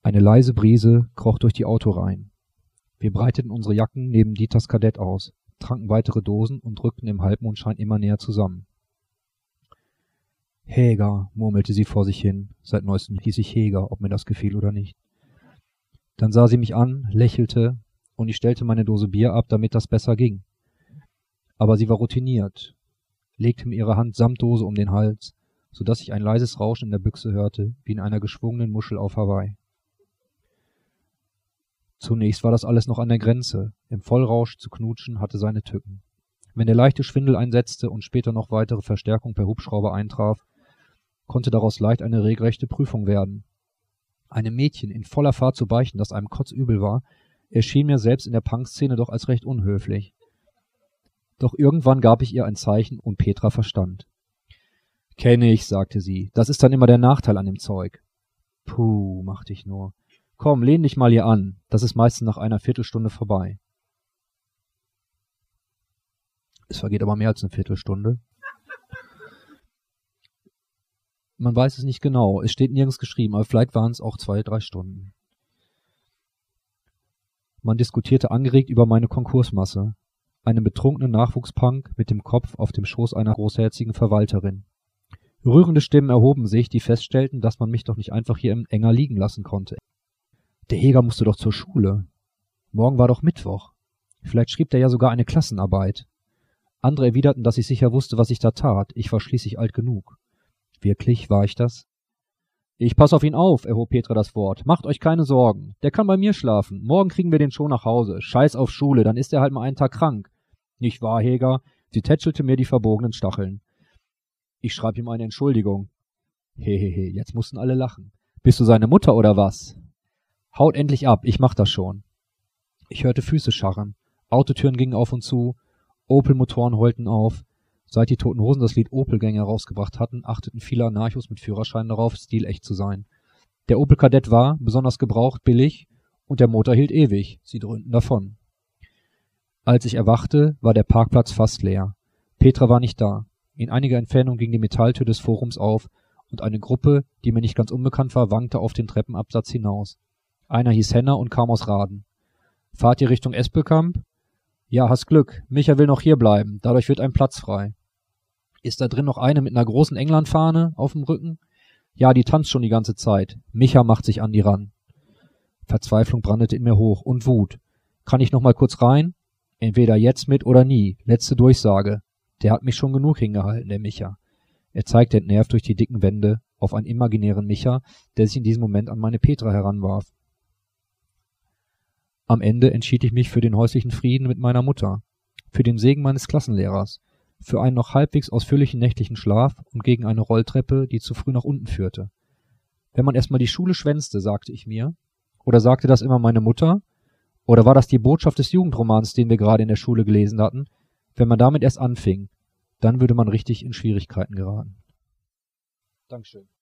Eine leise Brise kroch durch die Autoreihen. Wir breiteten unsere Jacken neben Dieters Kadett aus, tranken weitere Dosen und rückten im Halbmondschein immer näher zusammen. »Häger«, murmelte sie vor sich hin. Seit neuestem hieß ich Heger, ob mir das gefiel oder nicht. Dann sah sie mich an, lächelte, und ich stellte meine Dose Bier ab, damit das besser ging. Aber sie war routiniert, legte mir ihre Hand samt Dose um den Hals, so dass ich ein leises Rauschen in der Büchse hörte, wie in einer geschwungenen Muschel auf Hawaii. Zunächst war das alles noch an der Grenze. Im Vollrausch zu knutschen hatte seine Tücken. Wenn der leichte Schwindel einsetzte und später noch weitere Verstärkung per Hubschrauber eintraf, konnte daraus leicht eine regelrechte Prüfung werden. Einem Mädchen in voller Fahrt zu beichten, dass einem kotzübel war, erschien mir selbst in der Punkszene doch als recht unhöflich. Doch irgendwann gab ich ihr ein Zeichen und Petra verstand. »Kenne ich«, sagte sie, »das ist dann immer der Nachteil an dem Zeug.« »Puh«, machte ich nur. »Komm, lehn dich mal hier an, das ist meistens nach einer Viertelstunde vorbei.« Es vergeht aber mehr als eine Viertelstunde. Man weiß es nicht genau, es steht nirgends geschrieben, aber vielleicht waren es auch 2-3 Stunden. Man diskutierte angeregt über meine Konkursmasse, einen betrunkenen Nachwuchspunk mit dem Kopf auf dem Schoß einer großherzigen Verwalterin. Rührende Stimmen erhoben sich, die feststellten, dass man mich doch nicht einfach hier im Enger liegen lassen konnte. Der Heger musste doch zur Schule. Morgen war doch Mittwoch. Vielleicht schrieb der ja sogar eine Klassenarbeit. Andere erwiderten, dass ich sicher wusste, was ich da tat. Ich war schließlich alt genug. Wirklich, war ich das? »Ich pass auf ihn auf«, erhob Petra das Wort. »Macht euch keine Sorgen. Der kann bei mir schlafen. Morgen kriegen wir den schon nach Hause. Scheiß auf Schule, dann ist er halt mal einen Tag krank.« »Nicht wahr, Heger?« Sie tätschelte mir die verbogenen Stacheln. Ich schreib ihm eine Entschuldigung. Hehehe, jetzt mussten alle lachen. »Bist du seine Mutter oder was?« »Haut endlich ab, ich mach das schon.« Ich hörte Füße scharren. Autotüren gingen auf und zu. Opel-Motoren heulten auf. Seit die Toten Hosen das Lied Opel-Gang herausgebracht hatten, achteten viele Anarchos mit Führerschein darauf, stilecht zu sein. Der Opel Kadett war, besonders gebraucht, billig, und der Motor hielt ewig. Sie dröhnten davon. Als ich erwachte, war der Parkplatz fast leer. Petra war nicht da. In einiger Entfernung ging die Metalltür des Forums auf, und eine Gruppe, die mir nicht ganz unbekannt war, wankte auf den Treppenabsatz hinaus. Einer hieß Henner und kam aus Raden. »Fahrt ihr Richtung Espelkamp?« »Ja, hast Glück. Micha will noch hier bleiben. Dadurch wird ein Platz frei.« »Ist da drin noch eine mit einer großen Englandfahne auf dem Rücken?« »Ja, die tanzt schon die ganze Zeit. Micha macht sich an die ran.« Verzweiflung brandete in mir hoch und Wut. »Kann ich noch mal kurz rein?« »Entweder jetzt mit oder nie. Letzte Durchsage. Der hat mich schon genug hingehalten, der Micha.« Er zeigte entnervt durch die dicken Wände auf einen imaginären Micha, der sich in diesem Moment an meine Petra heranwarf. Am Ende entschied ich mich für den häuslichen Frieden mit meiner Mutter, für den Segen meines Klassenlehrers, für einen noch halbwegs ausführlichen nächtlichen Schlaf und gegen eine Rolltreppe, die zu früh nach unten führte. Wenn man erstmal die Schule schwänzte, sagte ich mir, oder sagte das immer meine Mutter, oder war das die Botschaft des Jugendromans, den wir gerade in der Schule gelesen hatten, wenn man damit erst anfing, dann würde man richtig in Schwierigkeiten geraten. Dankeschön.